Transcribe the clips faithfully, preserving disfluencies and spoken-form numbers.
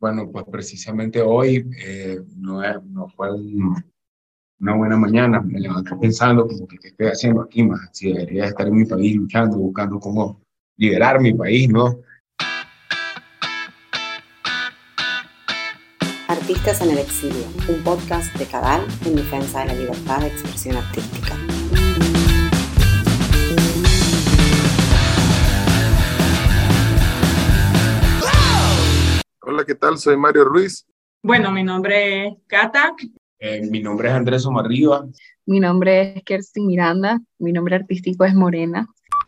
Bueno, pues precisamente hoy eh, no, es- no fue un- una buena mañana. Me levanté pensando como que qué estoy haciendo aquí más. Si debería estar en mi país luchando, buscando cómo liderar mi país, ¿no? Artistas en el exilio, un podcast de Cadal en defensa de la libertad de expresión artística. Hola, ¿qué tal? Soy Mario Ruiz. Bueno, mi nombre es Cata. Eh, mi nombre es Andrés Omarriba. Mi nombre es Kerstin Miranda, mi nombre artístico es Morena.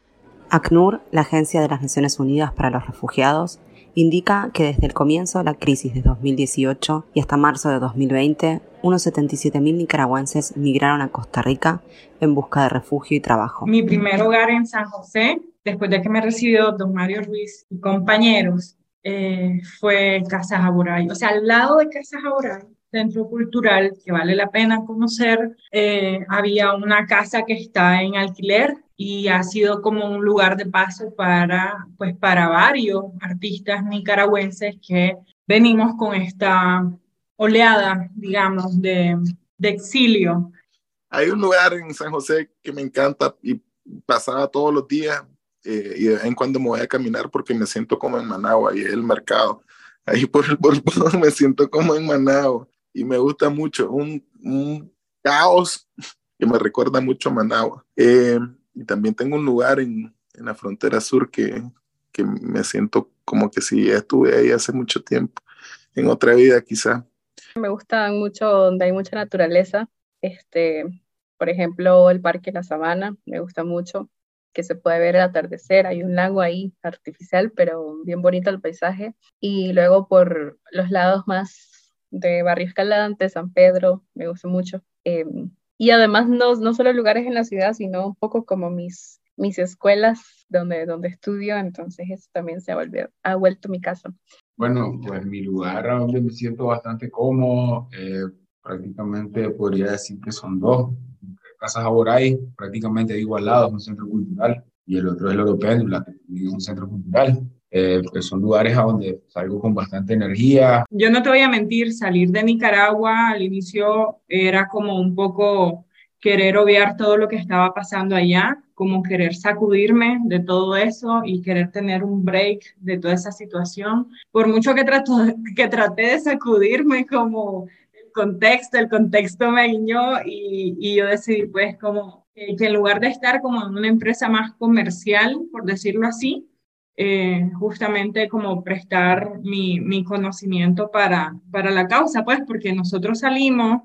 ACNUR, la Agencia de las Naciones Unidas para los Refugiados, indica que desde el comienzo de la crisis de dos mil dieciocho y hasta marzo de dos mil veinte, unos setenta y siete mil nicaragüenses migraron a Costa Rica en busca de refugio y trabajo. Mi primer hogar en San José, después de que me recibió don Mario Ruiz y compañeros, eh, fue Casa Jaboray. O sea, al lado de Casa Jaboray, centro cultural que vale la pena conocer, eh, había una casa que está en alquiler y ha sido como un lugar de paso para, pues, para varios artistas nicaragüenses que venimos con esta oleada, digamos, de, de exilio. Hay un lugar en San José que me encanta y pasaba todos los días eh, y de vez en cuando me voy a caminar porque me siento como en Managua y es el mercado. Ahí por el Bolpón me siento como en Managua y me gusta mucho. Un, un caos que me recuerda mucho a Managua. Eh, y también tengo un lugar en, en la frontera sur que, que me siento como que si estuve ahí hace mucho tiempo, en otra vida quizá. Me gusta mucho donde hay mucha naturaleza, este, por ejemplo, el Parque La Sabana, me gusta mucho, que se puede ver el atardecer, hay un lago ahí artificial, pero bien bonito el paisaje. Y luego por los lados más de Barrio Escalante, San Pedro, me gusta mucho. Eh, y además no, no solo lugares en la ciudad, sino un poco como mis, mis escuelas donde, donde estudio, entonces eso también se ha, volvido, ha vuelto mi casa. Bueno, pues mi lugar a donde me siento bastante cómodo, eh, prácticamente podría decir que son dos. Casa Jaboray, prácticamente digo al lado, es un centro cultural, y el otro es el Européndula, que también es un centro cultural. Eh, que son lugares a donde salgo con bastante energía. Yo no te voy a mentir, salir de Nicaragua al inicio era como un poco querer obviar todo lo que estaba pasando allá, como querer sacudirme de todo eso y querer tener un break de toda esa situación. Por mucho que, trato, que traté de sacudirme como el contexto, el contexto me guiñó y, y yo decidí pues como eh, que en lugar de estar como en una empresa más comercial, por decirlo así, Eh, justamente como prestar mi, mi conocimiento para, para la causa, pues porque nosotros salimos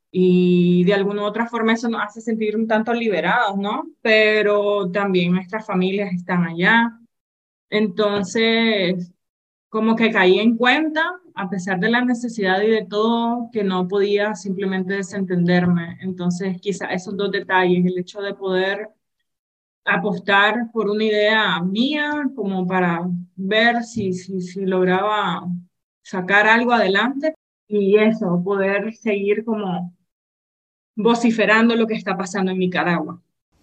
y de alguna u otra forma eso nos hace sentir un tanto liberados, ¿no? Pero también nuestras familias están allá. Entonces, como que caí en cuenta, a pesar de la necesidad y de todo, que no podía simplemente desentenderme. Entonces, quizá esos dos detalles, el hecho de poder apostar por una idea mía como para ver si, si, si lograba sacar algo adelante y eso, poder seguir como vociferando lo que está pasando en Nicaragua.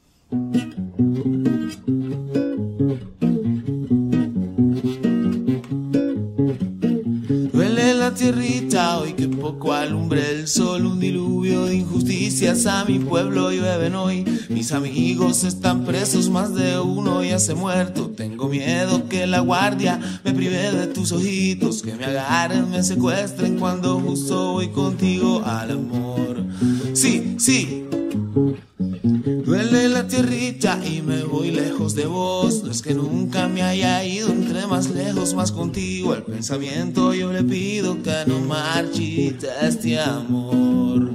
Duele la tierrita hoy que poco alumbre el sol, un diluvio de injusticias a mi pueblo llueven hoy. Mis amigos están presos, más de uno ya se ha muerto. Tengo miedo que la guardia me prive de tus ojitos, que me agarren, me secuestren cuando justo voy contigo al amor. Sí, sí. Duele la tierrita y me voy lejos de vos. No es que nunca me haya ido, entre más lejos más contigo. El pensamiento yo le pido que no marchite este amor.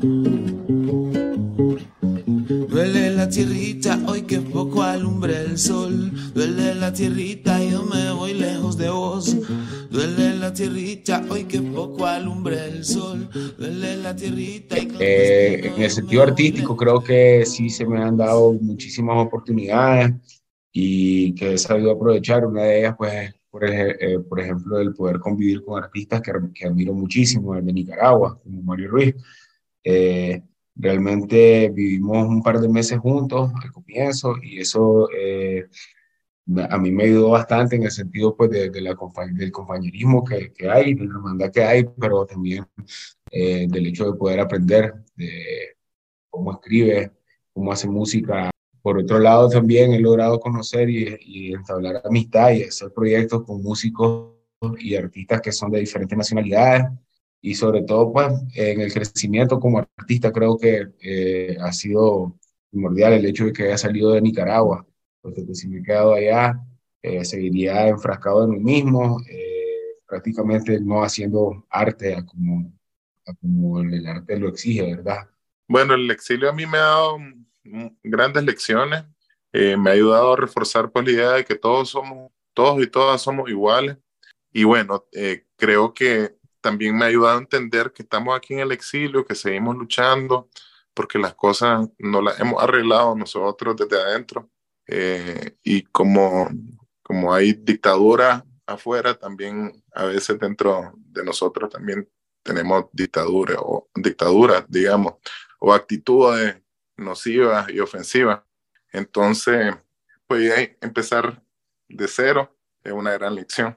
Duele la tierrita hoy que poco alumbre el sol. Duele la tierrita y yo me voy lejos de vos. Duele la tierrita hoy que poco alumbre el sol. Duele la tierrita y Eh, en el sentido artístico creo que sí se me han dado muchísimas oportunidades y que he sabido aprovechar. Una de ellas, pues, por, ej- eh, por ejemplo, el poder convivir con artistas que, que admiro muchísimo, el de Nicaragua, como Mario Ruiz. Eh, Realmente vivimos un par de meses juntos al comienzo y eso eh, a mí me ayudó bastante en el sentido pues, de, de la, del compañerismo que, que hay, de la hermandad que hay, pero también eh, del hecho de poder aprender de cómo escribe, cómo hace música. Por otro lado, también he logrado conocer y, y entablar amistad y hacer proyectos con músicos y artistas que son de diferentes nacionalidades. Y sobre todo, pues, en el crecimiento como artista, creo que eh, ha sido primordial el hecho de que haya salido de Nicaragua, porque pues, si me he quedado allá, eh, seguiría enfrascado en mí mismo, eh, prácticamente no haciendo arte a como, a como el arte lo exige, ¿verdad? Bueno, el exilio a mí me ha dado mm, grandes lecciones, eh, me ha ayudado a reforzar pues, la idea de que todos somos, todos y todas somos iguales. Y bueno, eh, creo que también me ha ayudado a entender que estamos aquí en el exilio, que seguimos luchando, porque las cosas no las hemos arreglado nosotros desde adentro. Eh, y como, como hay dictadura afuera, también a veces dentro de nosotros también tenemos dictadura o dictaduras, digamos, o actitudes nocivas y ofensivas. Entonces, pues ahí, empezar de cero es una gran lección.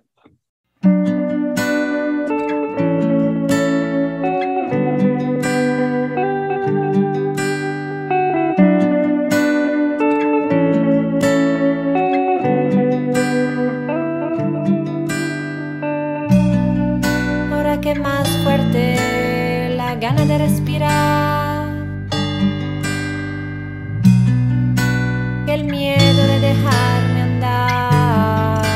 Ahora que más fuerte la gana de respirar, que el miedo de dejarme andar.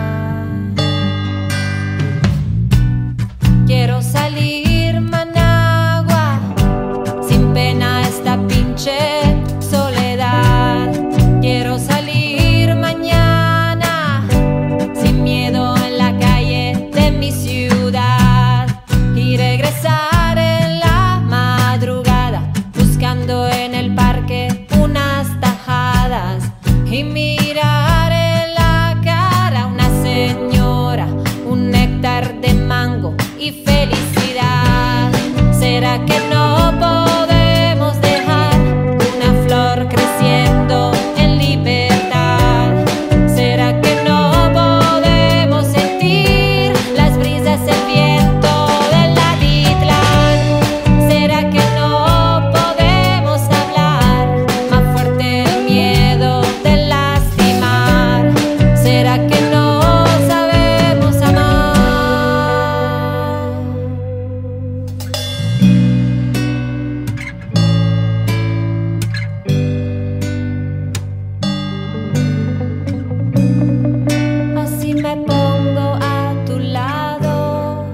Quiero salir Managua, sin pena esta pinche soledad. Quiero salir mañana, sin miedo en la calle de mi ciudad, y regresar en la madrugada, buscando en el parque unas tajadas, y mirar en la cara a una señora, un néctar de mango y felicidad. ¿Será que no podemos dejar una flor creciendo en libertad? ¿Será que no podemos sentir las brisas, el viento del Atitlán? ¿Será que no podemos hablar más fuerte el miedo de lastimar? ¿Será que no sabemos amar? Así me pongo a tu lado.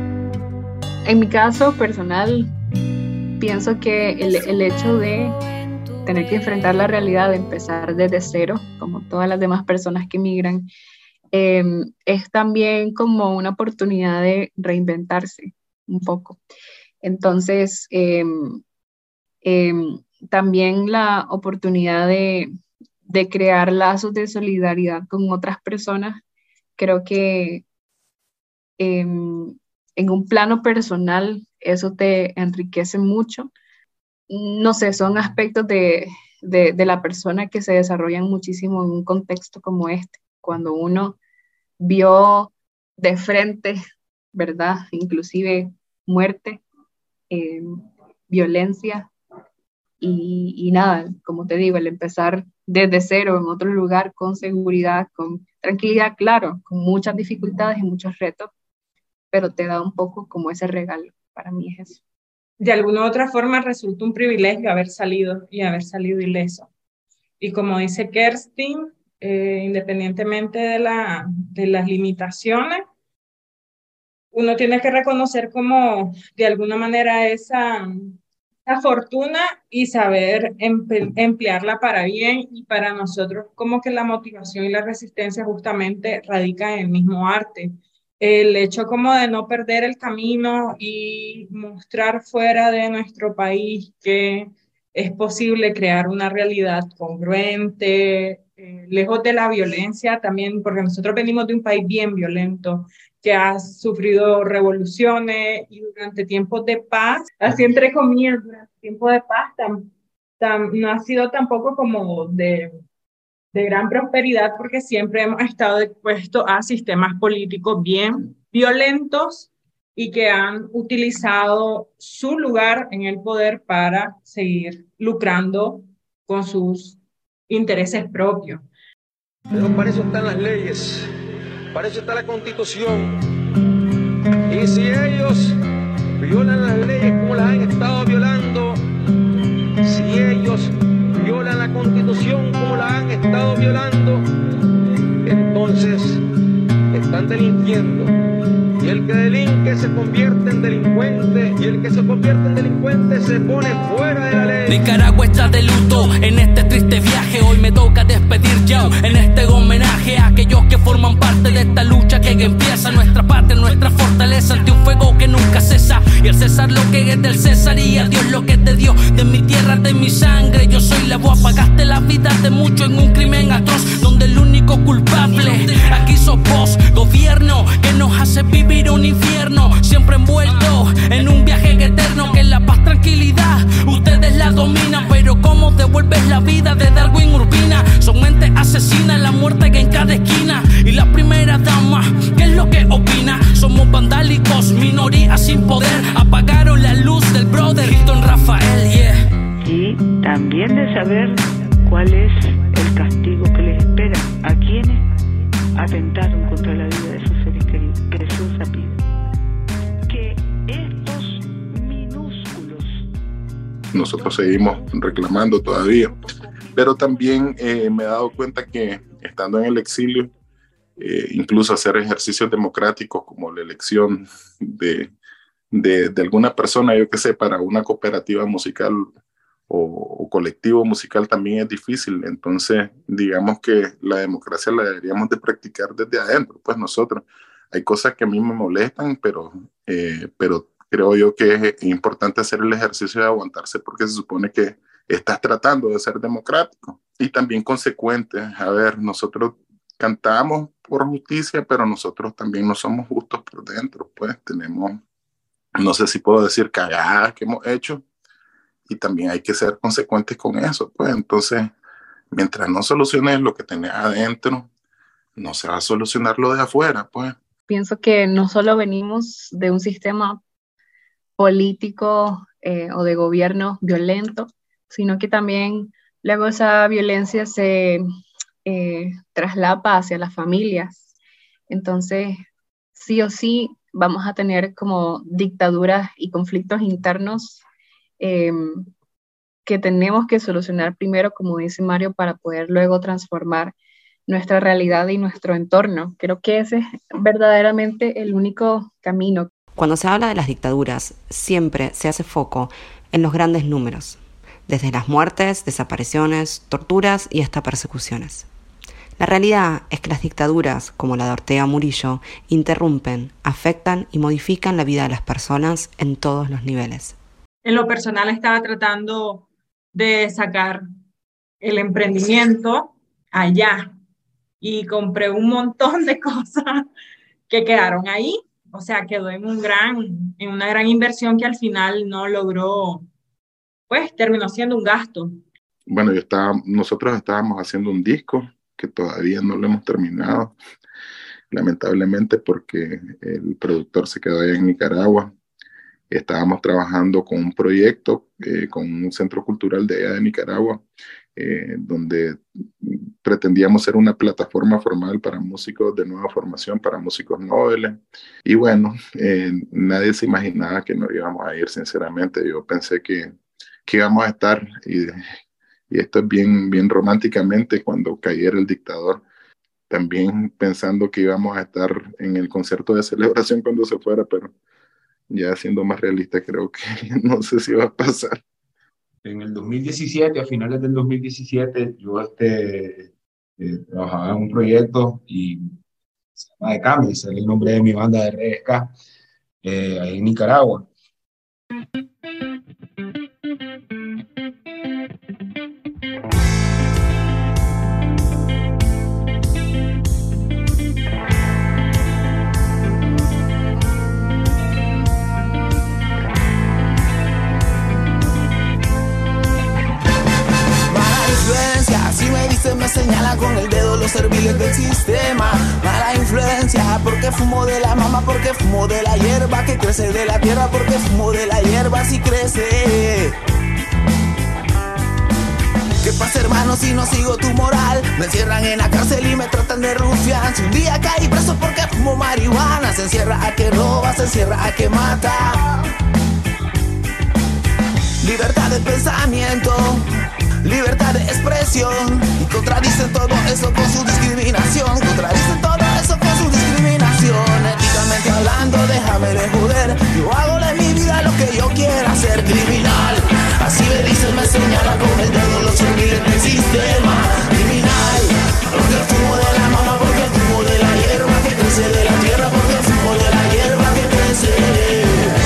En mi caso personal, pienso que el, el hecho de tener que enfrentar la realidad, de empezar desde cero, como todas las demás personas que migran, eh, es también como una oportunidad de reinventarse un poco. Entonces, eh, eh, también la oportunidad de, de crear lazos de solidaridad con otras personas, creo que eh, en un plano personal eso te enriquece mucho. No sé, son aspectos de, de, de la persona que se desarrollan muchísimo en un contexto como este, cuando uno vio de frente, ¿verdad? Inclusive muerte, eh, violencia y, y nada, como te digo, el empezar desde cero en otro lugar con seguridad, con tranquilidad, claro, con muchas dificultades y muchos retos, pero te da un poco como ese regalo. Para mí es eso. De alguna u otra forma resulta un privilegio haber salido y haber salido ileso. Y como dice Kerstin, eh, independientemente de, la, de las limitaciones, uno tiene que reconocer como de alguna manera esa, esa fortuna y saber empe- emplearla para bien, y para nosotros como que la motivación y la resistencia justamente radica en el mismo arte. El hecho como de no perder el camino y mostrar fuera de nuestro país que es posible crear una realidad congruente, eh, lejos de la violencia también, porque nosotros venimos de un país bien violento, que ha sufrido revoluciones, y durante tiempos de paz, así entre comillas, durante tiempos de paz, tam, tam, no ha sido tampoco como de, de gran prosperidad porque siempre hemos estado expuestos a sistemas políticos bien violentos y que han utilizado su lugar en el poder para seguir lucrando con sus intereses propios. Pero para eso están las leyes, para eso está la Constitución. Y si ellos violan las leyes como las han estado violando, si ellos violan la Constitución como la han estado violando, entonces están delinquiendo. Y el que delinque se convierte en delincuente, y el que se convierte en delincuente se pone fuera de la ley. Nicaragua está de luto en este triste viaje. Hoy me toca despedir ya en este homenaje a aquellos que forman parte de esta lucha que empieza. Nuestra patria, nuestra fortaleza ante un fuego que nunca cesa. Y al César lo que es del César y a Dios lo que es de Dios. De mi tierra, de mi sangre, yo soy la voz. Pagaste la vida de muchos en un crimen atroz, donde el único culpable aquí sos vos, gobierno que nos hace vivir un infierno, siempre envuelto en un viaje eterno, que la paz, tranquilidad, ustedes la dominan, pero cómo devuelves la vida de Darwin Urbina. Son mentes asesinas, la muerte que en cada esquina. Y la primera dama, ¿qué es lo que opina? Somos vandálicos, minorías sin poder, apagaron la luz del brother Hilton Rafael, yeah. Y también de saber cuál es el castigo que les espera a quienes atentaron contra la vida de sus seres queridos. Jesús pide que estos minúsculos... Nosotros seguimos reclamando todavía, pero también eh, me he dado cuenta que estando en el exilio, eh, incluso hacer ejercicios democráticos como la elección de, de, de alguna persona, yo qué sé, para una cooperativa musical o, o colectivo musical también es difícil. Entonces, digamos que la democracia la deberíamos de practicar desde adentro, pues nosotros. Hay cosas que a mí me molestan, pero, eh, pero creo yo que es importante hacer el ejercicio de aguantarse porque se supone que estás tratando de ser democrático y también consecuente. A ver, nosotros cantamos por justicia, pero nosotros también no somos justos por dentro, pues tenemos, no sé si puedo decir cagadas que hemos hecho y también hay que ser consecuentes con eso, pues entonces, mientras no soluciones lo que tenés adentro, no se va a solucionar lo de afuera, pues. Pienso que no solo venimos de un sistema político eh, o de gobierno violento, sino que también luego esa violencia se eh, traslapa hacia las familias. Entonces, sí o sí, vamos a tener como dictaduras y conflictos internos eh, que tenemos que solucionar primero, como dice Mario, para poder luego transformar nuestra realidad y nuestro entorno. Creo que ese es verdaderamente el único camino. Cuando se habla de las dictaduras, siempre se hace foco en los grandes números, desde las muertes, desapariciones, torturas y hasta persecuciones. La realidad es que las dictaduras, como la de Ortega Murillo, interrumpen, afectan y modifican la vida de las personas en todos los niveles. En lo personal estaba tratando de sacar el emprendimiento allá y compré un montón de cosas que quedaron ahí. O sea, quedó en, un gran, en una gran inversión que al final no logró, pues terminó siendo un gasto. Bueno, yo estaba, nosotros estábamos haciendo un disco que todavía no lo hemos terminado, lamentablemente porque el productor se quedó allá en Nicaragua. Estábamos trabajando con un proyecto, eh, con un centro cultural de allá de Nicaragua, eh, donde pretendíamos ser una plataforma formal para músicos de nueva formación, para músicos noveles. Y bueno, eh, nadie se imaginaba que nos íbamos a ir, sinceramente. Yo pensé que, que íbamos a estar, y, y esto es bien, bien románticamente, cuando cayera el dictador, también pensando que íbamos a estar en el concierto de celebración cuando se fuera, pero ya siendo más realista, creo que no sé si va a pasar. En el dos mil diecisiete, a finales del dos mil diecisiete, yo este, eh, trabajaba en un proyecto y se llama De Cambio, ese es el nombre de mi banda de reggae ska, eh, ahí en Nicaragua. Si me dice, me señala con manos serviles del sistema. Mala influencia, porque fumo de la mama, porque fumo de la hierba que crece de la tierra, porque fumo de la hierba si crece. ¿Qué pasa, hermano, si no sigo tu moral? Me encierran en la cárcel y me tratan de rufián. Si un día caí preso porque fumo marihuana, se encierra a que roba, se encierra a que mata. Libertad de pensamiento, libertad de expresión, y contradicen todo eso con su discriminación. Contradicen todo eso con su discriminación. Éticamente hablando, déjame de joder. Yo hago de mi vida lo que yo quiera, ser criminal. Así me dicen, me señala con el dedo los serviles del sistema. Criminal, porque fumo de la mama, porque fumo de la hierba que crece de la tierra, porque fumo de la hierba que crece.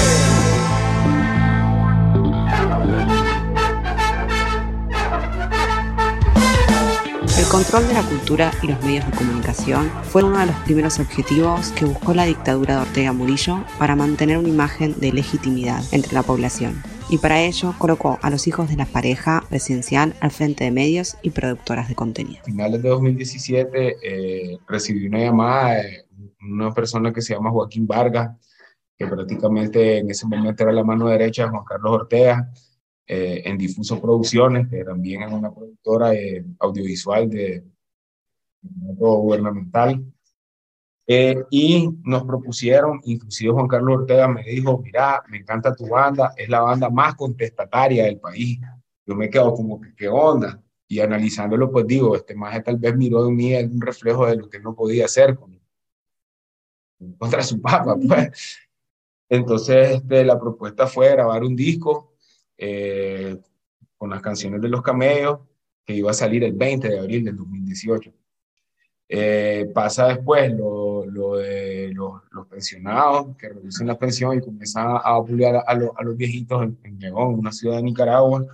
El control de la cultura y los medios de comunicación fue uno de los primeros objetivos que buscó la dictadura de Ortega Murillo para mantener una imagen de legitimidad entre la población, y para ello colocó a los hijos de la pareja presidencial al frente de medios y productoras de contenido. A finales de dos mil diecisiete eh, recibí una llamada de una persona que se llama Joaquín Vargas, que prácticamente en ese momento era la mano derecha de Juan Carlos Ortega, Eh, en Difuso Producciones, que también es una productora eh, audiovisual de, de gubernamental, eh, y nos propusieron, inclusive Juan Carlos Ortega me dijo, mira, me encanta tu banda, es la banda más contestataria del país. Yo me quedo como que, ¿qué onda? Y analizándolo, pues digo, este maje tal vez miró en mí un reflejo de lo que él no podía hacer con, contra su papá, pues. Entonces, este, la propuesta fue grabar un disco Eh, con las canciones de Los Camellos, que iba a salir el veinte de abril del dos mil dieciocho. Eh, pasa después lo, lo de los, los pensionados, que reducen la pensión y comienzan a apoyar a, a, los, a los viejitos en, en León, una ciudad de Nicaragua,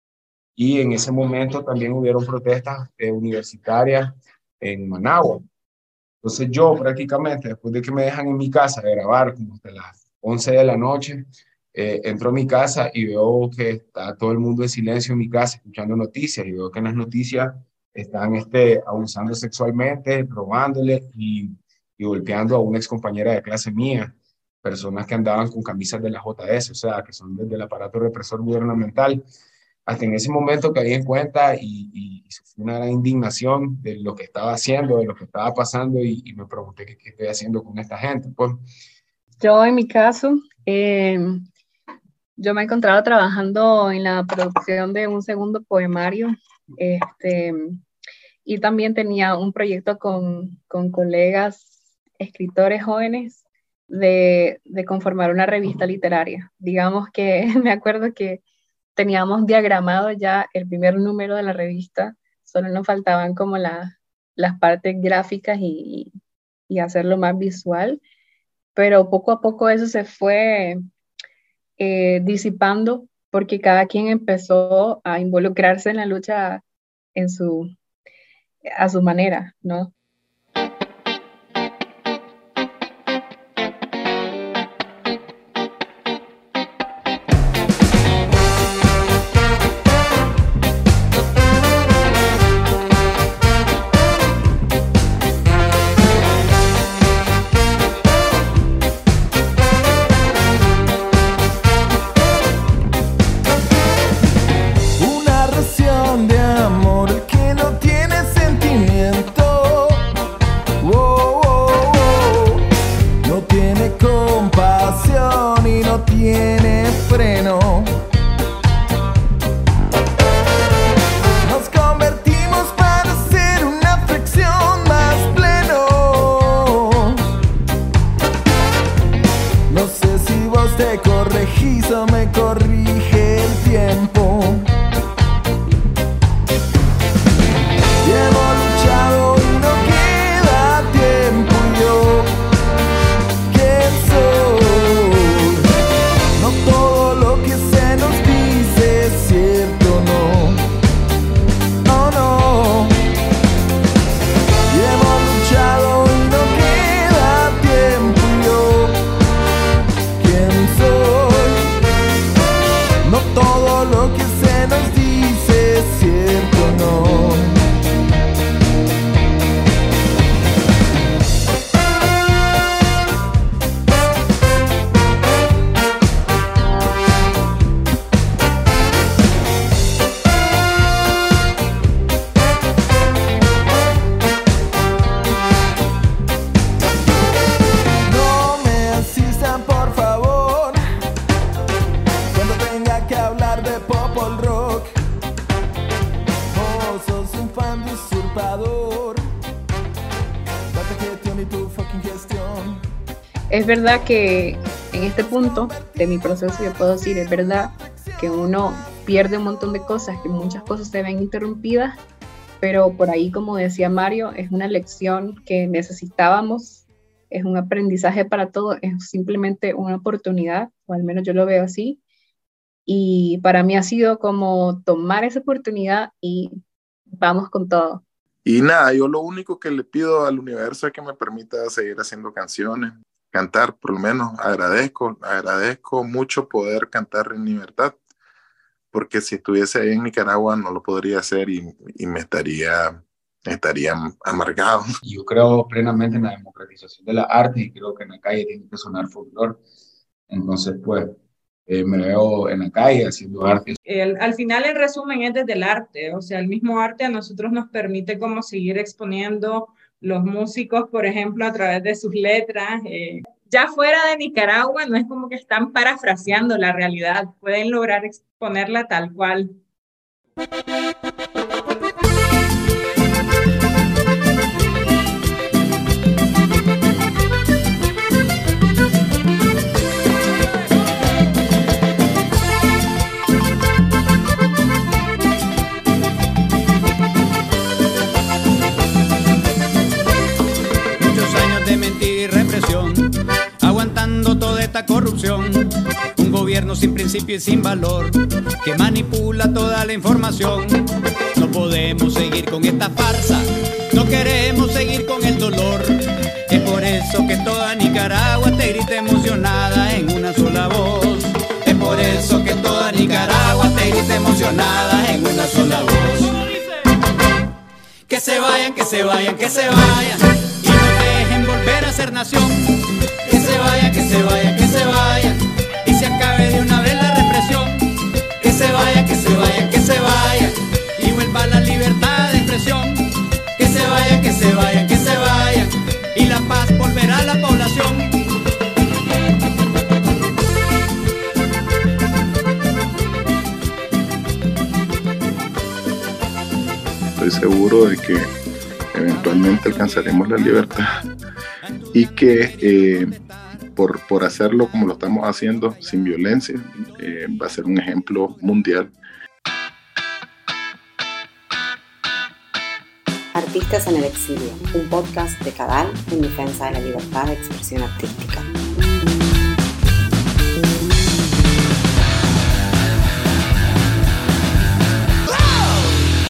y en ese momento también hubieron protestas eh, universitarias en Managua. Entonces yo prácticamente, después de que me dejan en mi casa de grabar como hasta las once de la noche, Eh, entro a mi casa y veo que está todo el mundo en silencio en mi casa escuchando noticias, y veo que en las noticias están este, abusando sexualmente, robándole y, y golpeando a una ex compañera de clase mía, personas que andaban con camisas de la J S, o sea, que son del aparato represor gubernamental. Hasta en ese momento caí en cuenta y, y, y sufrí una gran indignación de lo que estaba haciendo, de lo que estaba pasando, y, y me pregunté qué, qué estoy haciendo con esta gente. Pues. Yo en mi caso, eh, yo me encontraba trabajando en la producción de un segundo poemario, este, y también tenía un proyecto con, con colegas escritores jóvenes de, de conformar una revista literaria. Digamos que me acuerdo que teníamos diagramado ya el primer número de la revista, solo nos faltaban como la, las partes gráficas y, y hacerlo más visual, pero poco a poco eso se fue Eh, disipando, porque cada quien empezó a involucrarse en la lucha en su, a su manera, ¿no? Todo lo que es verdad que en este punto de mi proceso yo puedo decir, es verdad que uno pierde un montón de cosas, que muchas cosas se ven interrumpidas, pero por ahí, como decía Mario, es una lección que necesitábamos, es un aprendizaje para todos, es simplemente una oportunidad, o al menos yo lo veo así, y para mí ha sido como tomar esa oportunidad y vamos con todo. Y nada, yo lo único que le pido al universo es que me permita seguir haciendo canciones, cantar por lo menos. Agradezco, agradezco mucho poder cantar en libertad, porque si estuviese ahí en Nicaragua no lo podría hacer y, y me estaría, estaría amargado. Yo creo plenamente en la democratización de la arte y creo que en la calle tiene que sonar folclore. Entonces, pues, eh, me veo en la calle haciendo arte. El, al final, el resumen es desde el arte. O sea, el mismo arte a nosotros nos permite como seguir exponiendo los músicos, por ejemplo, a través de sus letras. Eh, ya fuera de Nicaragua, no es como que están parafraseando la realidad. Pueden lograr exponerla tal cual. Toda esta corrupción, un gobierno sin principio y sin valor, que manipula toda la información. No podemos seguir con esta farsa, no queremos seguir con el dolor. Es por eso que toda Nicaragua te grita emocionada en una sola voz. Es por eso que toda Nicaragua te grita emocionada en una sola voz. Que se vayan, que se vayan, que se vayan, y no dejen volver a ser nación. Que se vayan, que se vayan, que se vayan, y se acabe de una vez la represión. Que se vayan, que se vayan, que se vayan, y vuelva la libertad de expresión. Que se vayan, que se vayan, que se vayan, y la paz volverá a la población. Estoy seguro de que eventualmente alcanzaremos la libertad y que eh, por, por hacerlo como lo estamos haciendo, sin violencia, eh, va a ser un ejemplo mundial. Artistas en el exilio, un podcast de Cadal en defensa de la libertad de expresión artística.